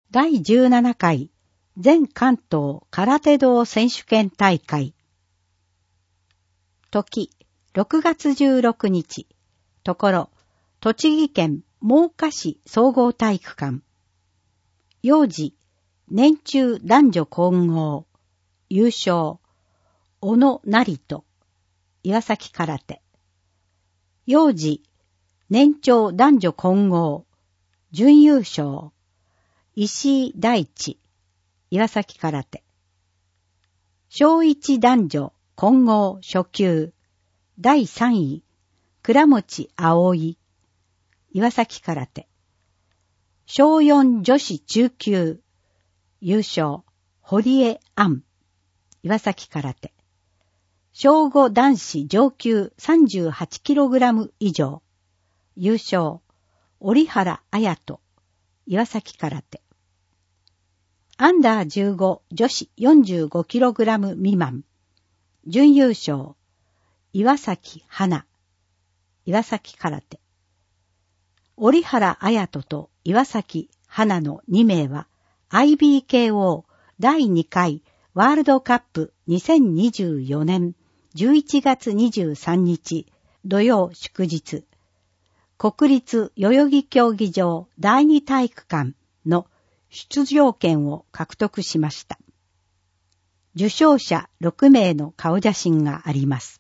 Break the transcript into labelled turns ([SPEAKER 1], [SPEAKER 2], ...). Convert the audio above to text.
[SPEAKER 1] 第17回全関東空手道選手権大会。時、6月16日。ところ、栃木県真岡市総合体育館。幼児、年中男女混合。優勝、小野成人。岩崎空手。幼児、年長男女混合。準優勝。石井大地、岩崎空手。小一男女混合初級、第3位、倉持葵、岩崎空手。小4女子中級、優勝、堀江杏、岩崎空手。小5男子上級 38kg 以上、優勝、折原綾人、岩崎空手。アンダー15女子 45kg 未満。準優勝。岩崎花。岩崎空手。折原綾人と岩崎花の2名は IBKO 第2回ワールドカップ2024年11月23日土曜祝日。国立代々木競技場第2体育館の出場権を獲得しました。受賞者6名の顔写真があります。